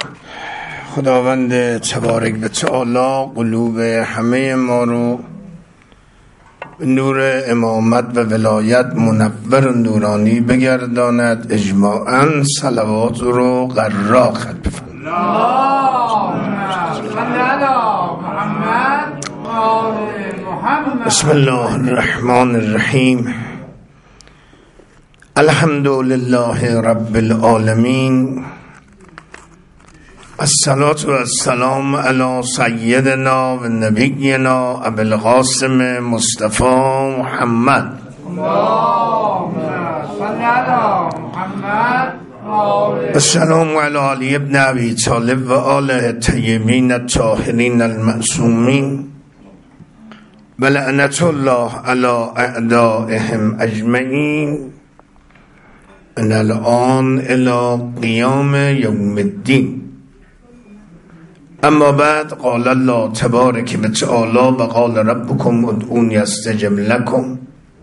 خداوند تبارک و تعالی قلوب همه ما رو به نور امامت و ولایت منور و نورانی بگرداند. اجماعاً صلوات رو قرار خط بفرمایید. بسم الله الرحمن الرحیم. الحمد لله رب العالمین. الصلاة والسلام علی سیدنا و نبینا ابی القاسم مصطفی محمد. السلام علی علی ابن ابی طالب و آله الطیبین الطاهرین المعصومین و لعنت الله علی اعدائهم اجمعین من الان الی قیام یوم الدین. اما بعد قال الله تبارک و تعالی و قال ربکم ادعونی استجب لکم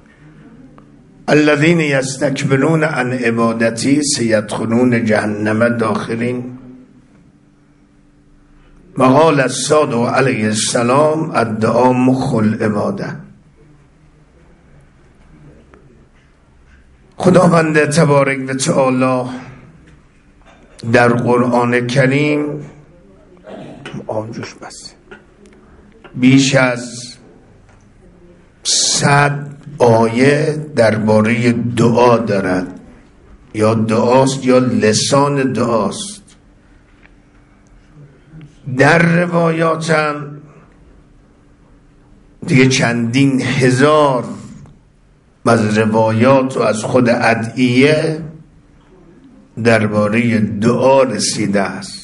الذین یستکبرون عن عبادتی سیدخلون جهنم داخرین. و قال الصادق علیه السلام الدعاء مخ العباده. خداوند تبارک و تعالی در قرآن کریم آبجوش بس بیش از 100 آیه درباره دعا دارد، یا دعاست یا لسان دعاست. در روایاتم دیگه چندین هزار از روایات و از خود ادعیه درباره دعا رسیده است.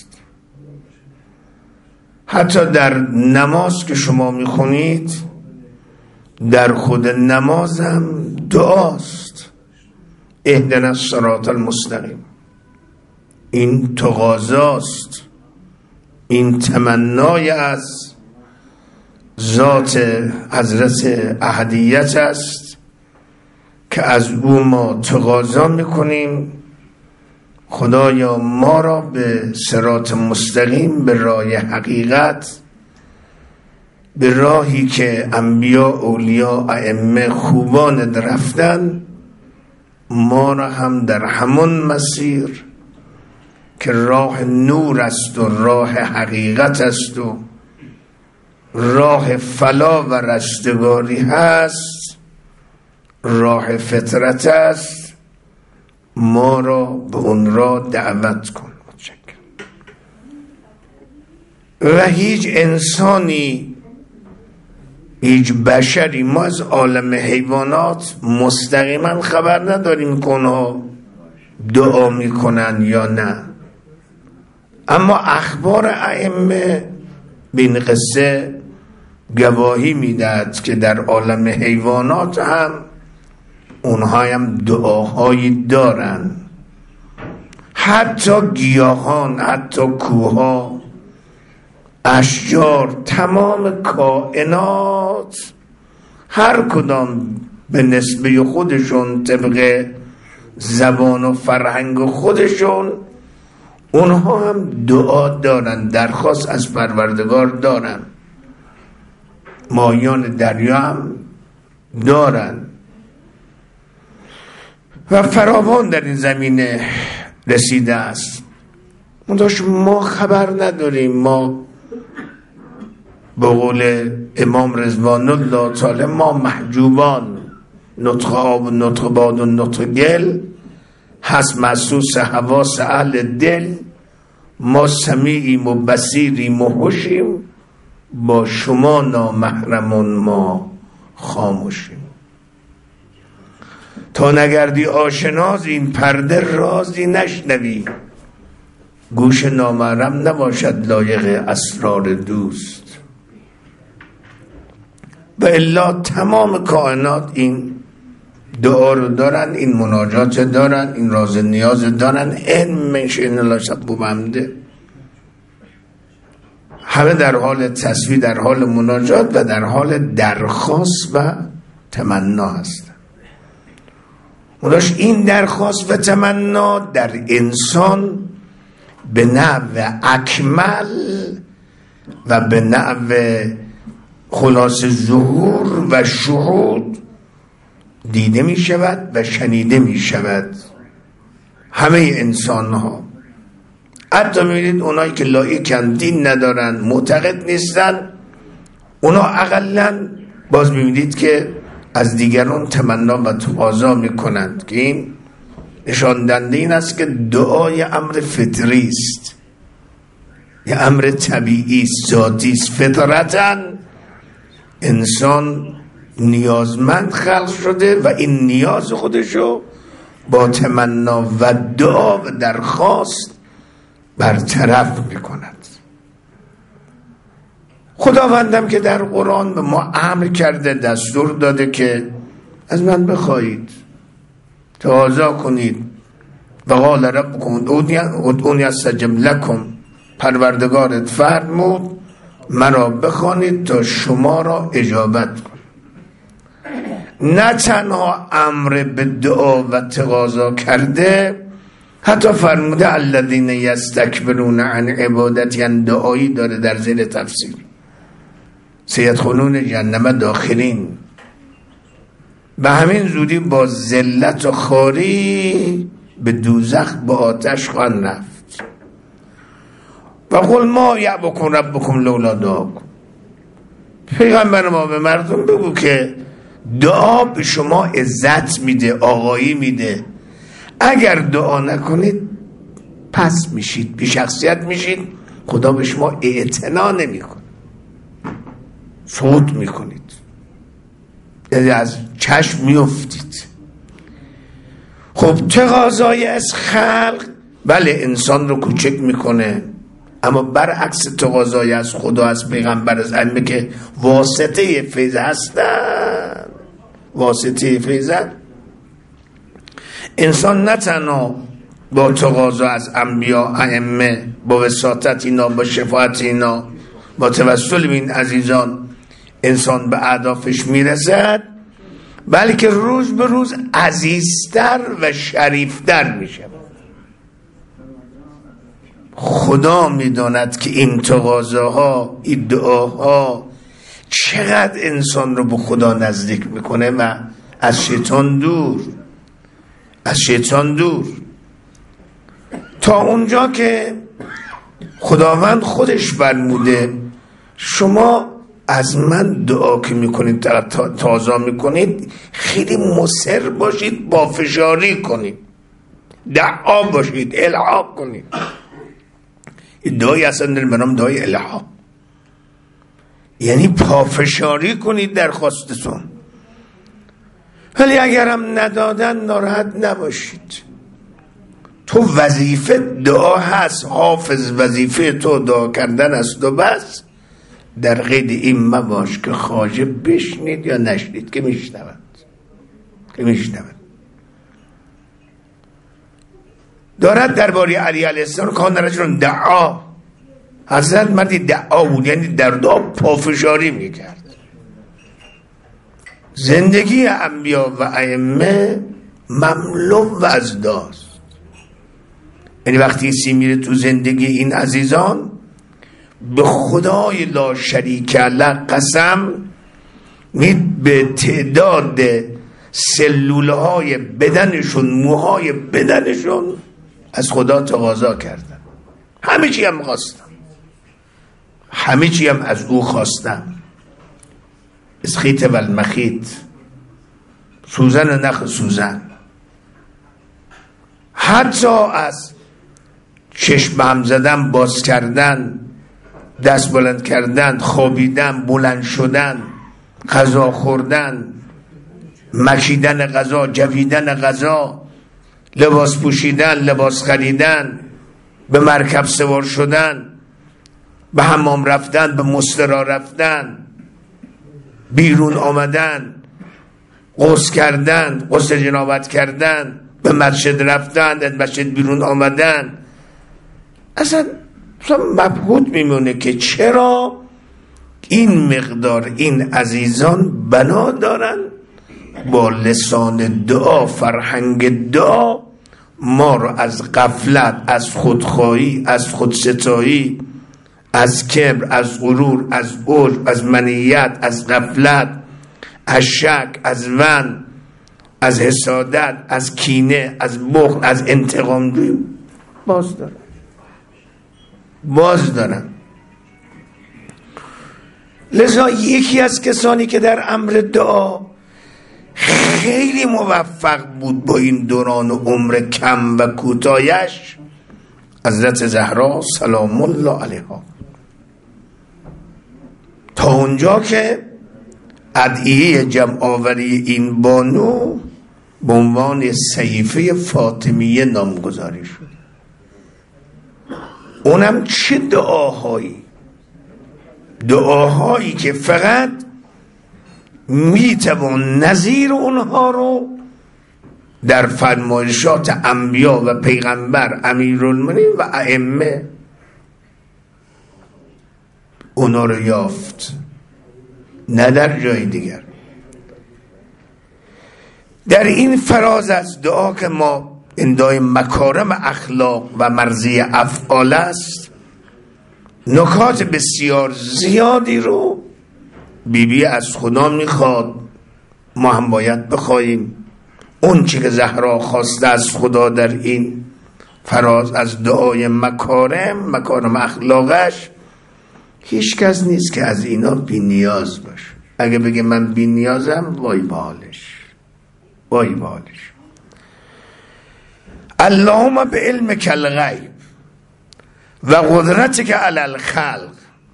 حتی در نماز که شما میخونید، در خود نمازم دعاست. اهدنا الصراط المستقیم. این تقاضاست، این تمنای از ذات حضرت احدیت است که از او ما تقاضا میکنیم خدایا ما را به صراط مستقیم، به راه حقیقت، به راهی که انبیا، اولیاء، ائمه خوبان رفتن، ما را هم در همون مسیر که راه نور است و راه حقیقت است و راه فلاح و رستگاری هست، راه فطرت است، ما را به اون را دعوت کن. و هیچ انسانی، هیچ بشری، ما از عالم حیوانات مستقیما خبر نداریم که اونها دعا میکنن یا نه، اما اخبار ائمه به این قصه گواهی میدهد که در عالم حیوانات هم اونها هم دعاهایی دارن. حتی گیاهان، حتی کوها، اشجار، تمام کائنات هر کدام به نسبه خودشون، طبق زبان و فرهنگ خودشون، اونها هم دعا دارن، درخواست از پروردگار دارن. ماهیان دریا هم دارن و فراوان در این زمینه رسیده است. ما خبر نداریم. ما به قول امام رضوان الله تعالی ما محجوبان، نطق آب و نطق باد و نطق گل هست محسوس حواس اهل دل. ما سمیعیم و بصیریم و هوشیم، با شما نامحرمون ما خاموشیم. تا نگردی آشناز این پرده رازی نشنوی، گوش نامحرم نباشد لایق اسرار دوست. و الا تمام کائنات این دعا رو دارن، این مناجات دارن، این راز نیاز دارن. این منش این الله سبو بمده، همه در حال تسبیح، در حال مناجات و در حال درخواست و تمنا هستن. اوناش این درخواست و تمنا در انسان به نحو اکمل و به نحو خلاص ظهور و شهود دیده می شود و شنیده می شود. همه انسان ها، حتی می بینید اونایی که لایکن، دین ندارن، معتقد نیستن، اونا اقلن باز می بینید که از دیگران تمنا و تقاضا می کنند که این نشان دهنده این است که دعای امر فطری است، یه امر طبیعی است، ذاتی است. فطرتاً انسان نیازمند خلق شده و این نیاز خودشو با تمنا و دعا و درخواست برطرف میکند. خداوندم که در قرآن به ما امر کرده، دستور داده که از من بخواهید، تقاضا کنید. و قال ربکم ادعونی استجب لکم، پروردگارت فرمود مرا بخوانید تا شما را اجابت کنم. نه تنها امر به دعا و تقاضا کرده، حتی فرموده الذین یستکبرون عن عبادتی، یعنی دعایی داره در زیر تفسیر، سیدخلون جهنم داخلین، به همین زودی با ذلت و خواری به دوزخ با آتش خواهند رفت. و قل ما یعبکم ربکم لولا دعاکم، پیغمبر ما به مردم بگو که دعا به شما عزت میده، آقایی میده. اگر دعا نکنید پس میشید، بی شخصیت میشید، خدا به شما اعتنا نمیکنه، سقوط میکنید، یعنی از چشم میافتید. خب تقاضای از خلق بله انسان رو کوچک میکنه، اما برعکس تقاضای از خدا، از پیغمبر، از ائمه که واسطه فیض هستن، واسطه فیضن، انسان نه تنها با تقاضا از انبیا، ائمه، با وساطت اینا، با شفاعت اینا، با توسل به این عزیزان انسان به اهدافش میرسد، بلکه روز به روز عزیزتر و شریفتر میشه. خدا میداند که این تقاضاها، این دعاها چقدر انسان رو به خدا نزدیک میکنه و از شیطان دور، از شیطان دور، تا اونجا که خداوند خودش فرموده شما از من دعا که میکنید، تقاضا میکنید، خیلی مصر باشید، با فشاری کنید، دعا باشید، الحاح کنید. این دعای اصلا در منام دعای الحاح، یعنی پافشاری کنید درخواستتون. ولی اگرم ندادن ناراحت نباشید، تو وظیفه دعا هست، حافظ وظیفه تو دعا کردن است و بس. در قید این مباش که خواجه بشنید یا نشنید، که میشنود، که میشنود. دارد درباره علی علیه السلام کان رجل دعا، حضرت مردی دعا بود، یعنی در دعا پافشاری میکرد. زندگی انبیا و ائمه مملو و از داست، یعنی وقتی سی میره تو زندگی این عزیزان، به خدای لا شریک له قسم، به تعداد سلوله های بدنشون، موهای بدنشون از خدا تقاضا کردن. همه چی هم خواستن، همه چی هم از او خواستن. اسخیت و المخیت، سوزن و نخ سوزن، حتی از چشم هم زدن، باز کردن، دست بلند کردن، خوابیدن، بلند شدن، غذا خوردن، مکیدن غذا، جویدن غذا، لباس پوشیدن، لباس خریدن، به مرکب سوار شدن، به حمام رفتن، به مسترا رفتن، بیرون آمدن، غسل کردن، غسل جنابت کردن، به مسجد رفتن، از مسجد بیرون آمدن. اصلا مبهوت میمونه که چرا این مقدار این عزیزان بنا دارن با لسان دعا، فرهنگ دعا ما رو از غفلت، از خودخواهی، از خودستایی، از کبر، از غرور، از عجب، از منیت، از غفلت، از شک، از ون، از حسادت، از کینه، از بخل، از انتقام جویی باز دارن. لذا یکی از کسانی که در امر دعا خیلی موفق بود با این دوران عمر کم و کوتاهش، حضرت زهرا سلام الله علیها، تا اونجا که ادعیه جمع آوری این بانو به عنوان صحیفه فاطمیه نامگذاری شد. اونم چه دعاهایی که فقط میتوان نظیر اونها رو در فرمایشات انبیا و پیغمبر، امیرالمومنین و ائمه اونا رو یافت، نه در جای دیگر. در این فراز از دعا که ما اندای مکارم اخلاق و مرضی افعال است، نکات بسیار زیادی رو بیبی از خدا میخواد، ما هم باید بخوایم. اون چی که زهرا خواسته از خدا در این فراز از دعای مکارم اخلاقش، هیچ کس نیست که از اینا بی نیاز باشه. اگه بگه من بی نیازم، وای بالش. اللهم به علمک الغیب و قدرتک علی الخلق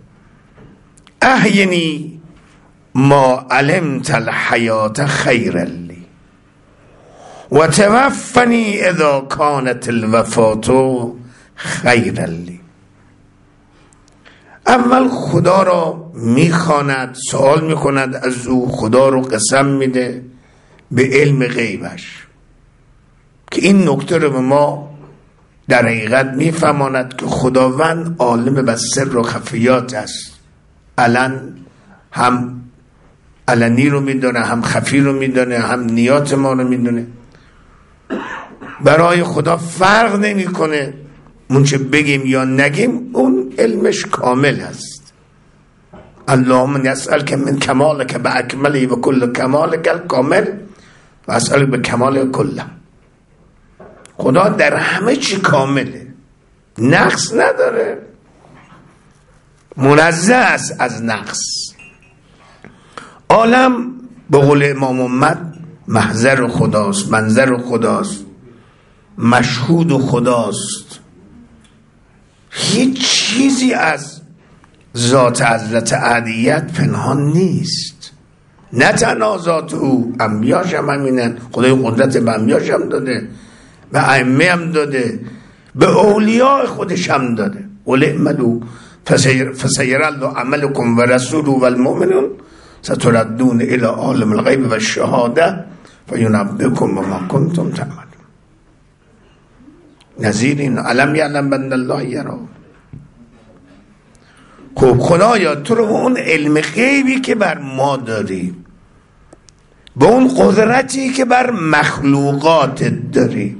احینی ما علمت الحیات خیر لی و توفنی اذا کانت الوفات خیر لی. اول خدا را میخواند، سوال میکند از او، خدا رو قسم میده به علم غیبش که این نکته رو به ما در حقیقت میفهماند که خداوند عالم به سر و خفیات است. هم علنی رو میدونه، هم خفی رو میدونه، هم نیات ما رو میدونه. برای خدا فرق نمیکنه اون چه بگیم یا نگیم، اون علمش کامل است. اللهم نسألک من کمالک به اکملی و کل کمالک الکامل و اسألک به کمال کله. خدا در همه چی کامله، نقص نداره، منزه است از نقص. عالم به قول امام محمد محضر خداست، منظر خداست، مشهود خداست. هیچ چیزی از ذات حضرت احدیت پنهان نیست. نه تنها ذات او، انبیاش هم همینن. خدای قدرت به انبیاش هم داده، به ائمه هم داده، به اولیاء خودش هم داده. قل اعملوا فسیر الله عملکم و رسوله و المؤمنون ستردون الی عالم الغیب و الشهاده فینبئکم بما کنتم تعملون. نظیر این علم یعلم بأن الله یرا. خب خدایا تو رو اون علم غیبی که بر ما داری، به اون قدرتی که بر مخلوقات داری،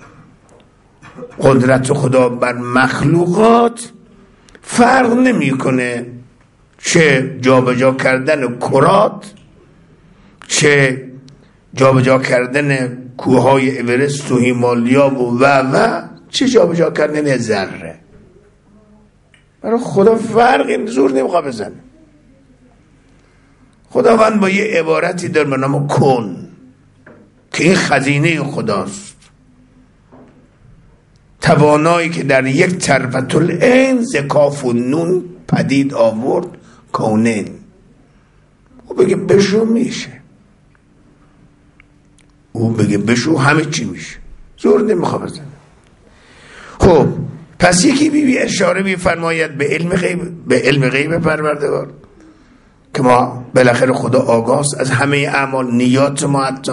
قدرت خدا بر مخلوقات فرق نمیکنه چه جابجا کردن کرات، چه جابجا کردن کوههای اورست و هیمالیا و چه جابجا کردن ذره. برای خدا فرقی زور نمیخواد بزنه. خداوند با یه عبارتی داره به نام کن که این خزینه خداست، توانایی که در یک طرفت العین ز کاف و نون پدید آورد کونین. او بگه بشو میشه، او بگه بشو همه چی میشه، زور نمیخواد بزنه. خب پس یکی بی اشاره میفرماید به علم غیب پروردگار که ما بالاخره خدا آگاست از همه اعمال، نیات ما. حتی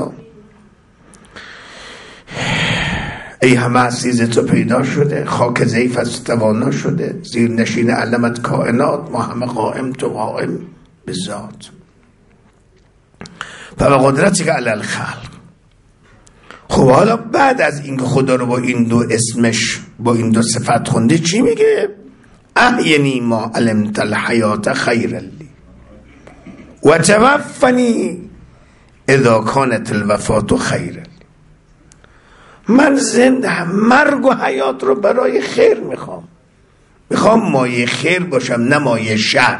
ای همه از سیز تو پیدا شده، خاک ضعیف از توانا شده، زیر نشین علمت کائنات، ما همه قائم تو قائم به ذات. و قدرتی که علی الخلق، خب حالا بعد از این خدا رو با این دو اسمش با این دو صفت خونده چی میگه؟ احینی ما علمت الحیات خیر لی و توفنی اذا کانت الوفات خیر لی. من زنده مرگ و حیات رو برای خیر میخوام مایه خیر باشم نه مایه شر.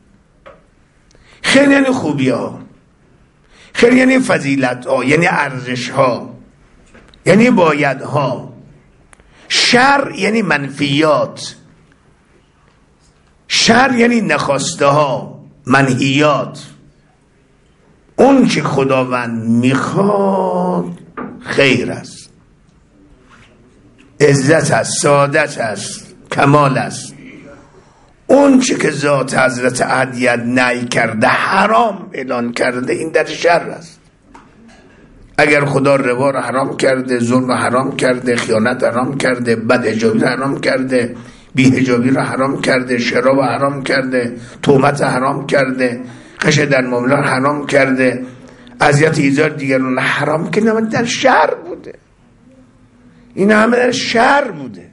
خیر یعنی خوبی ها، خیر یعنی فضیلت ها، یعنی ارزش ها، یعنی باید ها. شر یعنی منفیات، شر یعنی نخواسته ها، منهیات. اون که خداوند میخواد خیر است، عزت است، سعادت است، کمال است. اون چه که ذات حضرت احدیت نهی کرده، حرام اعلان کرده، این در شر است. اگر خدا ربا رو حرام کرده، ظلم رو حرام کرده، خیانت حرام کرده، بدحجابی رو حرام کرده، بی‌حجابی رو حرام کرده، شراب رو حرام کرده، تهمت حرام کرده، غش در معاملات حرام کرده، اذیت ایذای دیگران حرام کرده، من در شر بوده. این همه در شر بوده.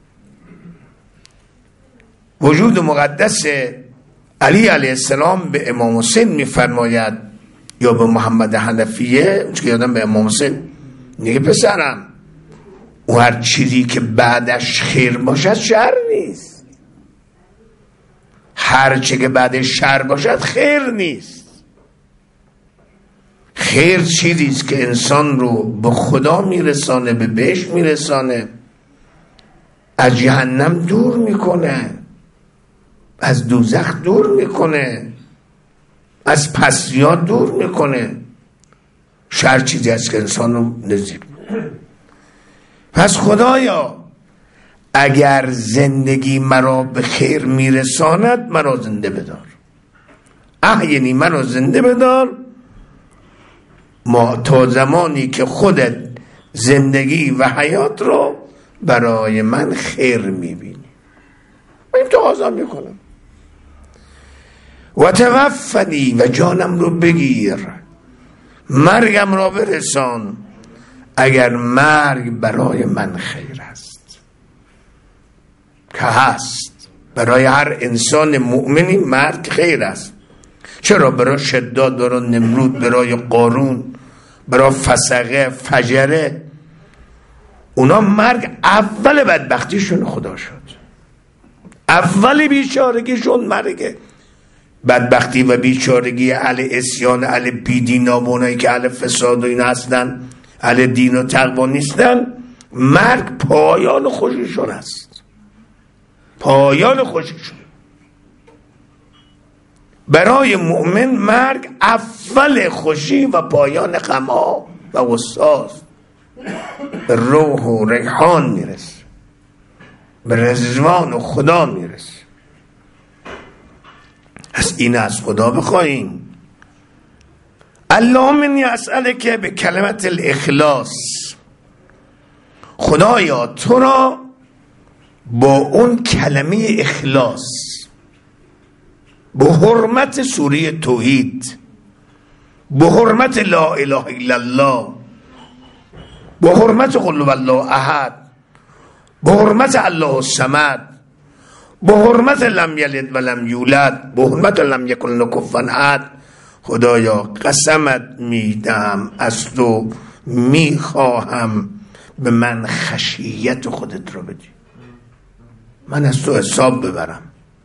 وجود مقدس علی علیه السلام به امام حسین میفرماید یا به محمد حنفیه، اون که یادم به امام حسین میگه پسرم او هر چیزی که بعدش خیر باشد شر نیست، هر چی که بعدش شر باشد خیر نیست. خیر چیزیست که انسان رو به خدا میرسانه، به بهشت میرسانه، از جهنم دور میکنه، از دوزخ دور میکنه، از پسیات دور میکنه. شر چیزی است که انسان رو نزدیک میکنه. پس خدایا اگر زندگی مرا به خیر میرساند مرا زنده بدار، احینی مرا زنده بدار ما تا زمانی که خودت زندگی و حیات رو برای من خیر میبینی. من این تقاضا میکنم. و توفنی و جانم رو بگیر، مرگم را برسان اگر مرگ برای من خیر است، که هست. برای هر انسان مؤمنی مرگ خیر است. چرا؟ برای شداد، برای نمرود، برای قارون، برای فسقه، فجره، اونا مرگ اول بدبختیشون خدا شد، اول بیچارگیشون مرگه. بدبختی و بیچارگی اهل عصیان، اهل بیدین نابونایی که اهل فساد و این هستن، اهل دین و تقوا نیستن، مرگ پایان خوشیشون است، پایان خوشیشون. برای مؤمن مرگ اول خوشی و پایان غم‌ها و غصاست. به روح و ریحان میرسه، به رضوان و خدا میرسه. از این از خدا بخواهیم. اللهم انی اسألک به کلمت الاخلاص، خدایا تو را با اون کلمه اخلاص، به حرمت سوره توحید، به حرمت لا اله الا الله، به حرمت قل هوالله احد، به حرمت الله الصمد، به حرمت لم یلد و لم یولد، به حرمت لم یکن له کفوا احد، خدایا قسمت میدم از تو میخواهم به من خشیت خودت رو بدی، من از تو حساب ببرم.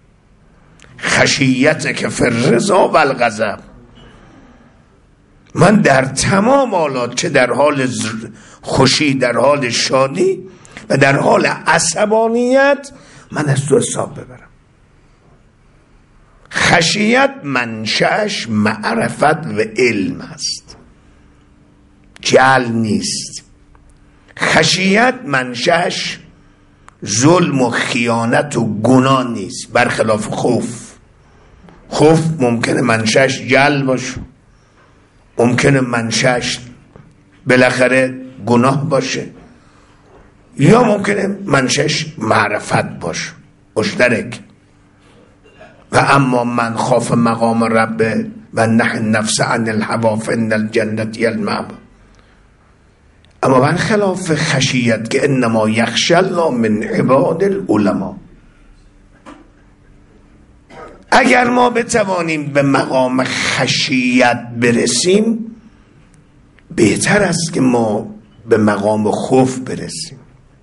خشیت که فی الرضا و الغضب، من در تمام حالات، چه در حال خوشی، در حال شادی و در حال عصبانیت، من از تو حساب ببرم. خشیت منشأش معرفت و علم است، جهل نیست. خشیت منشأش ظلم و خیانت و گناه نیست، برخلاف خوف. خوف ممکنه منشأش جهل باشه، ممکنه منشأش بالاخره گناه باشه، یا ممکنه منشأش معرفت باشه، مشترک. و اما من خاف مقام ربه و نهی النفس عن الهوی فان الجنة هی المأوی. اما برخلاف خشیت که انما یخشی الله من عباد العلماء، اگر ما بتوانیم به مقام خشیت برسیم بهتر است که ما به مقام خوف برسیم.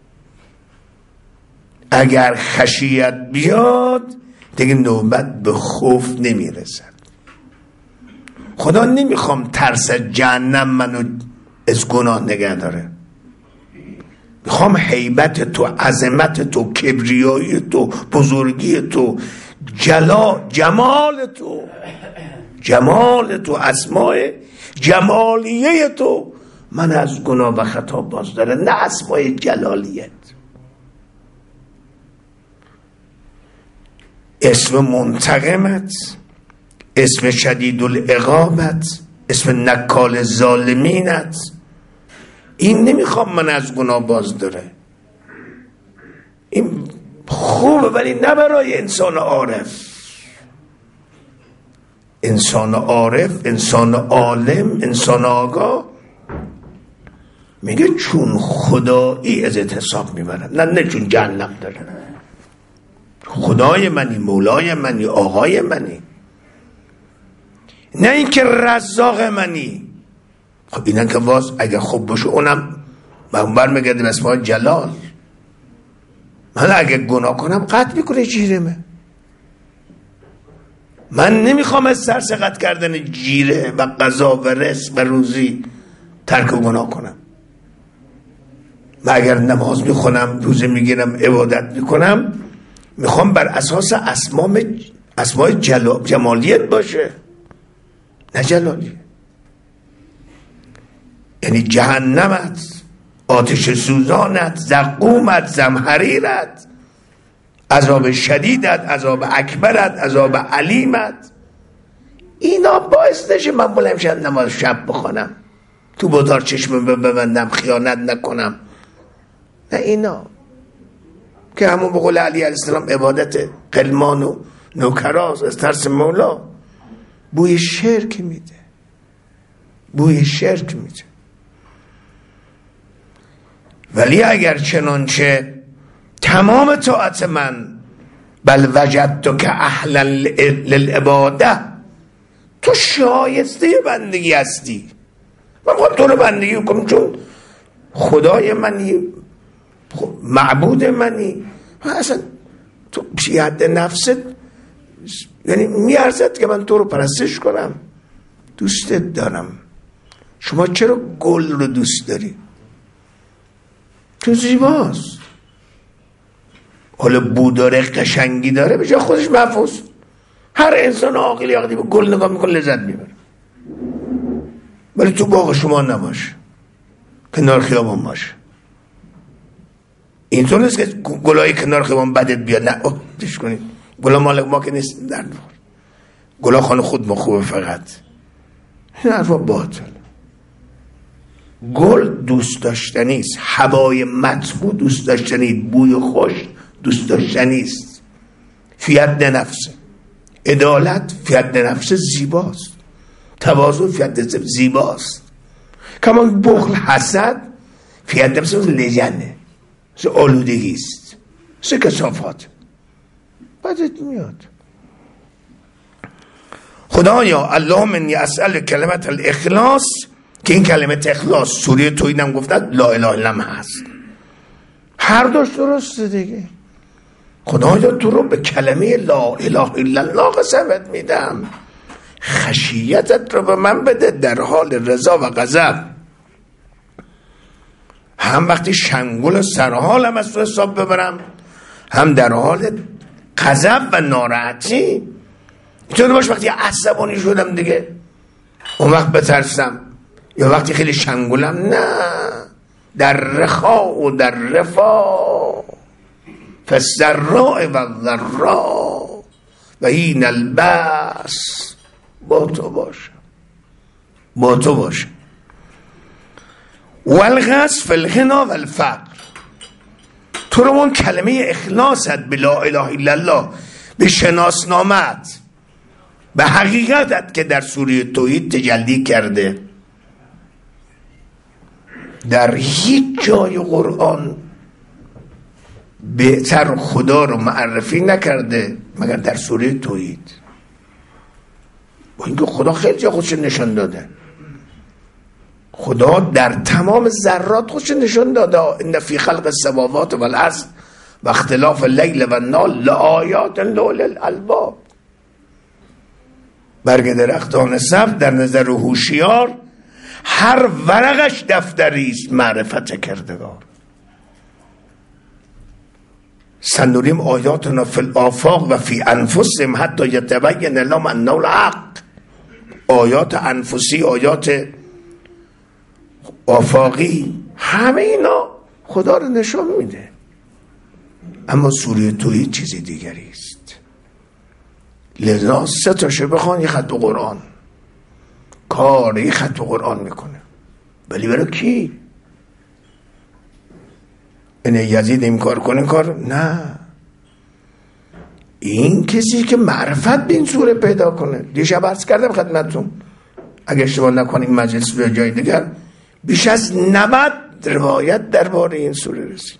اگر خشیت بیاد دیگه نوبت به خوف نمیرسد. خدا نمیخوام ترس جهنم منو از گناه نگه داره، میخوام هیبت تو، عظمت تو، کبریایی تو، بزرگی تو، جمال تو، اسماء جمالیه تو من از گناه و خطا باز داره، نه اسماء جلالیت. اسم منتقمت، اسم شدید العقابت، اسم نکال ظالمینت، این نمیخوام من از گناه باز داره. این خوبه ولی نه برای انسان عارف. انسان عارف، انسان عالم، انسان آگاه میگه چون خدایی ازت حساب میبرم، نه چون جهنم داره. خدای منی، مولای منی، آقای منی، نه اینکه رزاق منی. خب اینن که واز اگه خوب باشه اونم برمیگرده به اسماء جلال. من اگه گناه کنم قطع میکنه جیرمه. من نمیخوام از سرسقط کردن جیره و قضا و رزق و روزی ترک و گناه کنم. من اگر نماز میخونم، روزه میگیرم، عبادت میکنم، میخوام بر اساس اسماء جمالیت باشه، نه جلالیت. یعنی جهنمت، آتش سوزانت، زقومت، زمهریرت، عذاب شدیدت، عذاب اکبرت، عذاب علیمت، اینا باعث نشه من بلند شم نماز شب بخونم، تو بطار چشم ببندم، خیانت نکنم، نه اینا که همون به قول علی علیه السلام عبادت قلمان و نوکراز از ترس مولا بوی شرک میده، بوی شرک میده. ولی اگر چنانچه تمام طاعت من بل وجدت که اهلا للعباده، تو شایسته بندگی هستی، من خواهم تو رو بندگی کنم چون خدای منی، معبود منی. اصلا تو حد نفست یعنی میارزد که من تو رو پرستش کنم، دوستت دارم. شما چرا گل رو دوست داری؟ تو زیباست، حالا بو داره، قشنگی داره، به جای خودش محفوظ. هر انسان عاقلی وقتی به گل نگاه میکنه لذت میبره. ولی تو باغ شما نباشه، کنار خیابان باشه. اینطور نیست که گلای کنار خیابان بدت بیاد، نه دیش کنید گلا مال ما که نیست، در گلا خانه خود ما خوبه. فقط این حرفا باطل. گل دوست داشتنی است، هوای مطبوع دوست داشتنی، بوی خوش دوست داشتنی است. فی ید نفس، عدالت فی ید نفس زیباست، تواضع فی ید زیباست. کما بخل، حسد فی ید نفس لجنه، آلودگی است، کثافات بدت میاد. خدایا اللهم انی اسأل کلمت الاخلاص، که این کلمت اخلاص سوره توحید هم گفتن لا اله الا الله هست، هر دوش درسته دیگه. خدایا تو رو به کلمه لا اله الا الله قسمت میدم، خشیتت رو به من بده در حال رضا و غضب، هم وقتی شنگول سرحالم از تو حساب ببرم، هم در حال غضب و ناراحتی. اینطور باش وقتی عصبانی شدم دیگه اون وقت بترسم، یا وقتی خیلی شنگولم نه، در رخاء و در رفاه فالسراء و الضراء و این الباس، با تو باشه، با تو باشه. والغص فی الغنی و الفقر، تو رو اون کلمه اخلاصت به لا اله الا الله، به شناسنامت، به حقیقتت که در سوره توحید تجلی کرده، در هیچ جای قرآن بهتر خدا رو معرفی نکرده مگر در سوره توحید. با اینکه خدا خیلی جا خودش نشان داده، خدا در تمام ذرات خودش نشان داده. ان فی خلق السماوات والارض و اختلاف اللیل و النهار لآیات لأولی الالباب. برگ درختان سبز در نظر هوشیار هر ورقش دفتری است معرفت کردگار. سنریم آیاتنا فی الآفاق و فی انفسهم حتی یتبین لهم انه الحق. آیات انفسی، آیات آفاقی، همه اینا خدا رو نشان میده. اما سوره توحید چیزی دیگری است. لذا 3 تاشو بخوان یه خط قرآن، کار یه خط قرآن میکنه. ولی برای کی؟ اینه یزید این کار کنه کار؟ نه، این کسی که معرفت به این سوره پیدا کنه. دیشب عرض کردم خدمتتون، اگه اشتباه نکنیم مجلس به جای دیگر بیش از 90 روایت درباره این سوره رسید.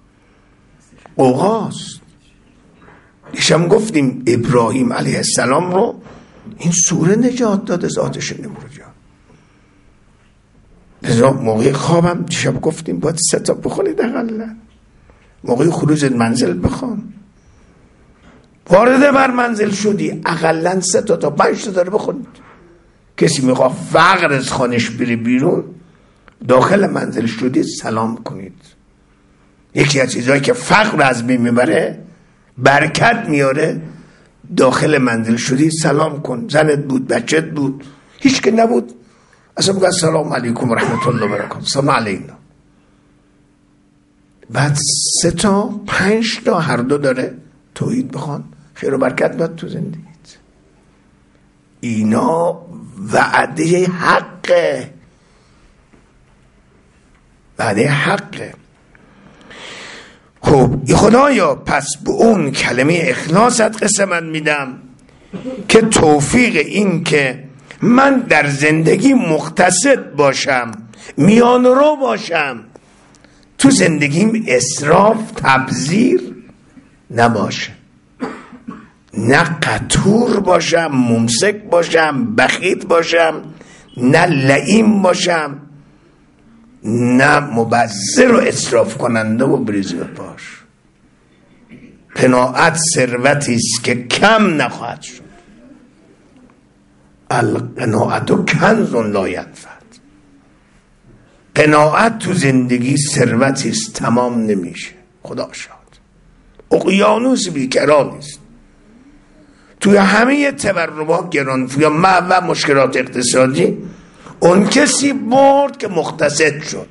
اوغاست. دیشب گفتیم ابراهیم علیه السلام رو این سوره نجات داده ذاتش نمرودیان. لذا موقع خوابم دیشب گفتیم باید 3 تا بخونید اقلا. موقع خروج منزل بخوان. وارد بر منزل شدی اقلا 3 تا 5 تا داره بخونید. کسی میخواد فقر از خانش بره بیرون، داخل منزل شدی سلام کنید. یکی از چیزهایی که فقر از بین میبره، برکت میاره، داخل منزل شدی سلام کن. زنت بود، بچت بود، هیچ که نبود، اصلا بگه سلام علیکم و رحمت الله و برکاته، سلام علینا. بعد 3 تا 5 تا هر دو داره توحید بخوان، خیر و برکت باید تو زندگیت. اینا وعده حقه، وعده حقه. خب خدایا پس به اون کلمه اخلاصت قسمت میدم که توفیق این که من در زندگی مقتصد باشم، میان رو باشم، تو زندگیم اسراف تبذیر نباشه، نه قطور باشم، ممسک باشم، بخیل باشم، نه لئیم باشم، نه مبذر و اسراف کننده و بریز و پاش. قناعت ثروتی است که کم نخواهد شد. القناعت کنز لا ینفد. قناعت تو زندگی ثروتی است تمام نمیشه. خدا شاد. اقیانوس بیکران است. توی همه تورمات گرانفویا و مشکلات اقتصادی اون کسی برد که مقتصد شد.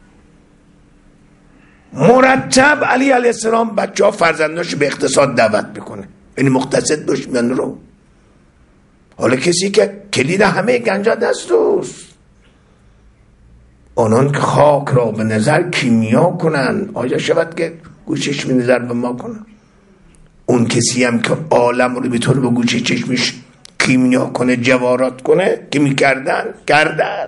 مرتب علی علیه السلام بچه ها فرزنداش به اقتصاد دعوت میکنه، یعنی مقتصد باش من رو. حالا کسی که کلید همه گنجا دست اوست، آنان که خاک را به نظر کیمیا کنن آیا شود که گوشه چشم نظر به ما کنن؟ اون کسی هم که عالم رو به طور به گوشه چشمش کیمیا کنه، جوارات کنه که میکردن، کردن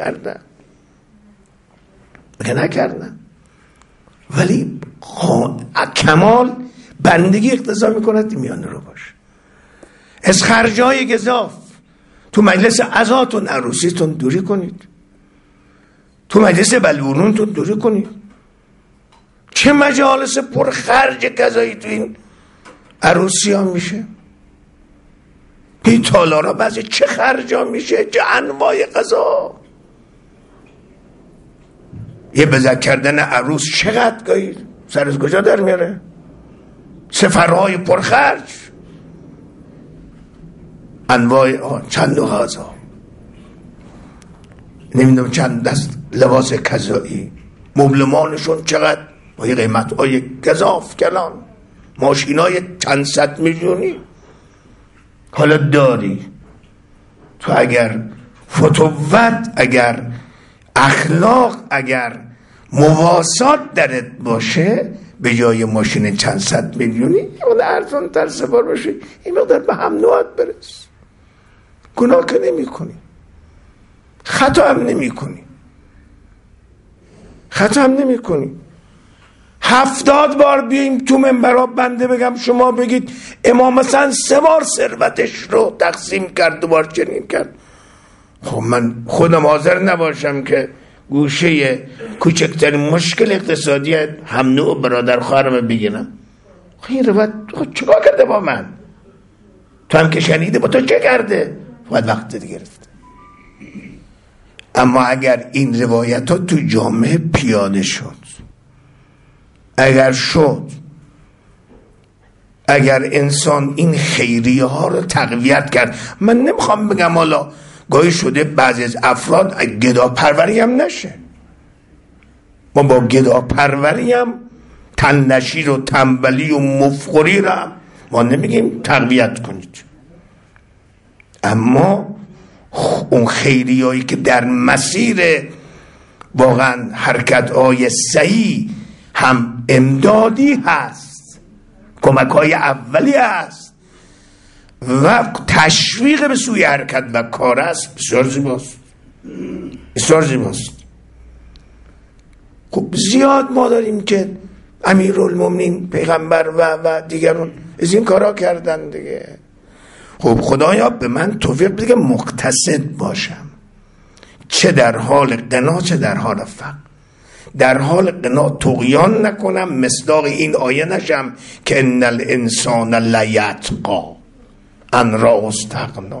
بگه نکردن. ولی کمال بندگی اقتضا میکنه میان رو باش. از خرجای گزاف تو مجلس عزاتون عروسیتون دوری کنید، تو مجلس بلورونتون دوری کنید. چه مجالس پر خرج گزایی تو این عروسی ها میشه، این تالارا بعضی چه خرجا میشه، چه انواع غذا. یه بزک کردن عروس چقدر گاهی سر از کجا در میاره؟ سفرهای پرخرج، انواع چند و غذا، نمیدونم چند دست لباس کذایی، مبلمانشون چقدر با یه قیمت های گزاف کلان، ماشین های چند 100 میلیونی. حالا داری تو اگر فتوت، اگر اخلاق، اگر مواسات درت باشه، به جای ماشین چند 100 میلیونی اون ارزان تر سفر باشه، این مقدار به هم نوعت برس. گناه که نمی کنی، خطا هم نمی کنی. ختم نمی کنی. 70 بار بیاییم تو منبرها بنده بگم شما بگید امام مثلا 3 بار ثروتش رو تقسیم کرد 2 بار چنین کرد. خب من خودم حاضر نباشم که گوشه کوچکترین مشکل اقتصادی هم نوع برادر خواهرم بگیرم. این روایت خود چیکار کرده با من؟ تو هم که شنیده با تو چه کرده؟ باید وقت گرفت. اما اگر این روایت ها تو جامعه پیاده شد، اگر انسان این خیریه ها رو تقویت کرد، من نمیخوام بگم حالا گاهی شده بعضی از افراد گداپروری هم نشه. ما با گداپروری هم تنشیر و تنبلی و مفخوری رو هم ما نمیگیم تقویت کنید، اما اون خیریایی که در مسیر واقعا حرکت‌های صحیح هم امدادی هست، کمک‌های اولی هست و تشویق به سوی حرکت و کار است، بسیار زیباست، بسیار زیباست. خب زیاد ما داریم که امیرالمومنین پیغمبر و دیگرون از این کارا کردن دیگه. خب خدایا به من توفیق بده که مقتصد باشم، چه در حال غنا چه در حال فقر. در حال غنا طغیان نکنم، مصداق این آیه نشم که ان الانسان لیطغی ان رآه استغنا،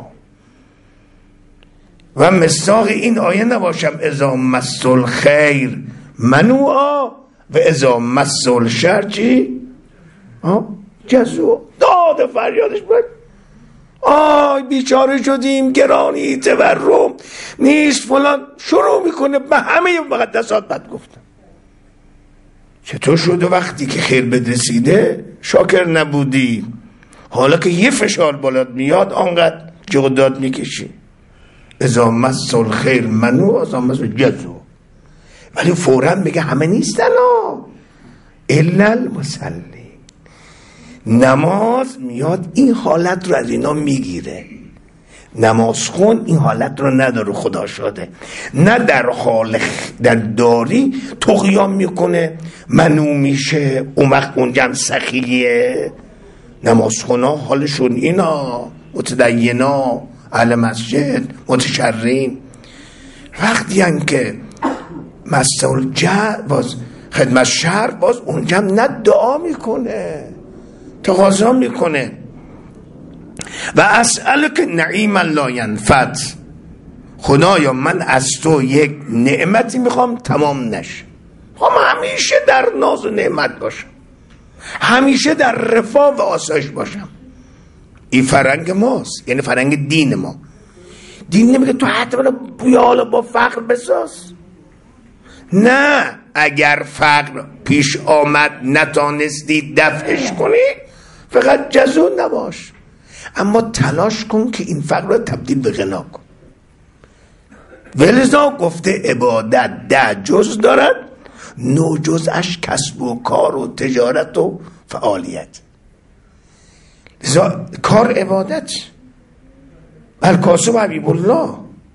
و مصداق این آیه نباشم اذا مس الخیر منوعا و اذا مس الشر چی؟ جزوع. داد فریادش بود آی بیچاره شدیم، گرانی تورم نیست فلان، شروع میکنه به همه مقدسات بد گفتن. چطور شده وقتی که خیر بد رسیده شاکر نبودی، حالا که یه فشار بالات میاد آنقدر جغداد میکشی؟ اذا مس الخیر منوع اذا مس جزوع. ولی فوراً میگه همه نیستن الا المصلین. نماز میاد این حالت رو از اینا میگیره. نماز خون این حالت رو نداره، خدا شده، نه در حال در داری طغیان میکنه، منو میشه، اون وقت اونجا هم سخیه. نماز خونا حالشون اینا، متدینا، اهل مسجد، متشرین. وقتی هم که مسئول باز خدمت شهر، باز اونجا هم نه دعا میکنه، تقاضا میکنه و اسألک نعیما لا ینفد. خدایا من از تو یک نعمتی میخوام تمام نشه، میخوام همیشه در ناز و نعمت باشم، همیشه در رفاه و آسایش باشم. این فرهنگ ماست، یعنی فرهنگ دین ما. دین نمیگه تو حتما حالا با فقر بساز. نه، اگر فقر پیش آمد نتانستی دفعش کنی فقط جزو نباش، اما تلاش کن که این فقر رو تبدیل به غنا کن. ولذا گفته عبادت 10 جز دارد، 9 جزش کسب و کار و تجارت و فعالیت. لذا کار عبادت. القاسم حبیب الله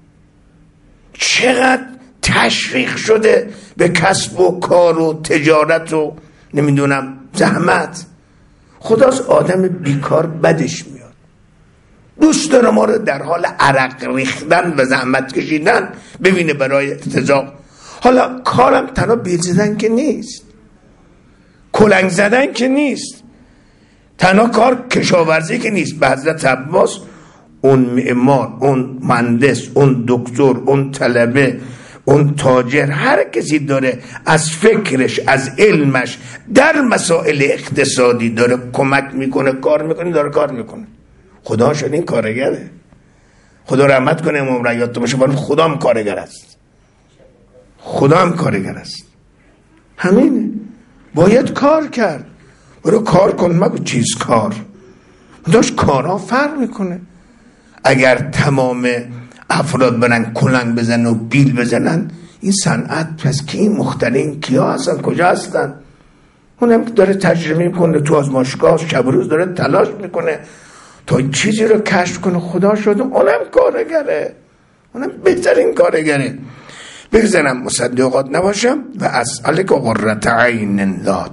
چقدر تشویق شده به کسب و کار و تجارت و نمیدونم زحمت. خداست آدم بیکار بدش میاد، دوست داره ما رو در حال عرق ریختن و زحمت کشیدن ببینه برای ارتزاق. حالا کارم تنها بیل زدن که نیست، کلنگ زدن که نیست، تنها کار کشاورزی که نیست. به حضرت عباس اون معمار، اون مهندس، اون دکتر، اون طلبه، اون تاجر، هر کسی داره از فکرش، از علمش در مسائل اقتصادی داره کمک میکنه، کار میکنه، داره کار میکنه. خدا شد این کارگره. خدا رحمت کنه امام رایات باشه، ولی خدا هم کارگر است، خدا هم کارگر است. همینه، باید کار کرد. برو کار کن، مگو چیز کار داشت. کارها فرق میکنه. اگر تمام افراد برن کلنگ بزنن و بیل بزنن، این صنعت پس کی مختلین کیا هستن، کجا هستن؟ اونم داره تجربه میکنه تو آزمایشگاه، شب روز داره تلاش میکنه تا چیزی رو کشف کنه. خدا شده اونم کارگره، اونم بهترین کارگره. بگذارم مصدقات نباشم. و اسألک قرة عین لا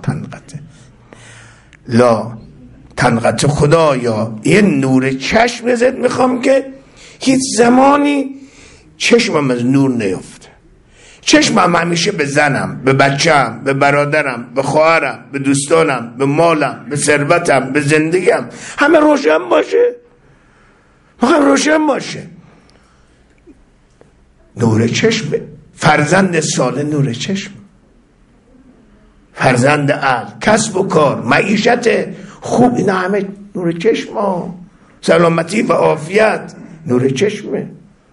تنقطع خدایا یه نور چشم ازت میخوام که هیچ زمانی چشمم از نور نیفته. چشمم همیشه به زنم، به بچه‌م، به برادرم، به خواهرم، به دوستانم، به مالم، به ثروتم، به زندگیم همه روشن باشه. میخوام روشن باشه. نور چشم، فرزند ساله نور چشم، فرزند عقل، کسب و کار، معیشت خوب، اینا همه نور چشم ها. سلامتی و عافیت نور چشمه.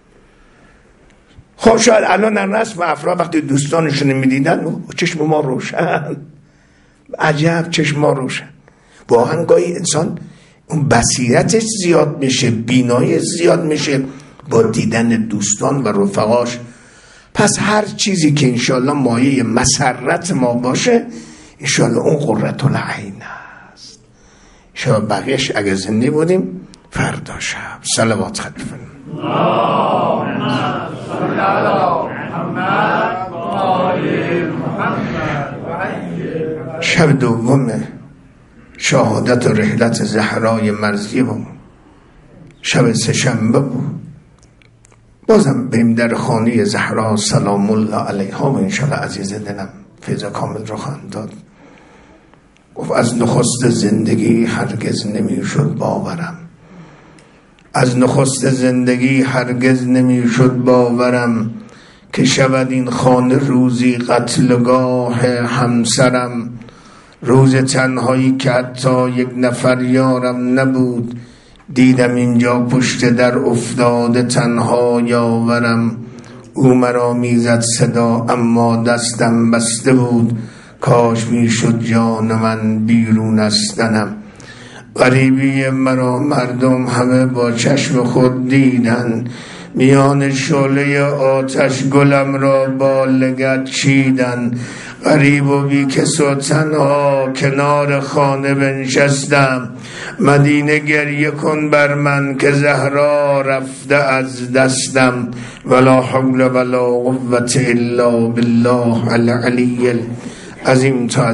خب شاید الان در رسم افراد وقتی دوستانشون میدیدن چشم ما روشن، عجب چشم ما روشن. واقعا گاهی انسان اون بصیرتش زیاد میشه، بینایی زیاد میشه با دیدن دوستان و رفقاش. پس هر چیزی که انشالله مایه مسرت ما باشه انشالله اون قرة العین است. انشالله بقیش اگر زنده بودیم فردا شب صلوات ختم کنیم. شب دوم شهادت و رحلت زهرای مرزی بود، شب سه‌شنبه بود. بازم بریم در خانه زهرا سلام الله علیها و انشالله عزیز دلم فیض کامل رو خواهند داد. گفت از نخست زندگی هرگز نمیشد باورم، از نخست زندگی هرگز نمیشد باورم که شود این خانه روزی قتلگاه همسرم. روز تنهایی که حتی یک نفر یارم نبود، دیدم اینجا پشت در افتاده تنها یاورم. او مرا میزد صدا اما دستم بسته بود، کاش میشد جان من بیرون از تنم. غریبی مرا مردم همه با چشم خود دیدن، میان شعله آتش گلم را با لگد چیدن. غریب و بی کس و تنها کنار خانه بنشستم، مدینه گریه کن بر من که زهرا رفته از دستم. ولا حول ولا قوة الا بالله العلی العظیم.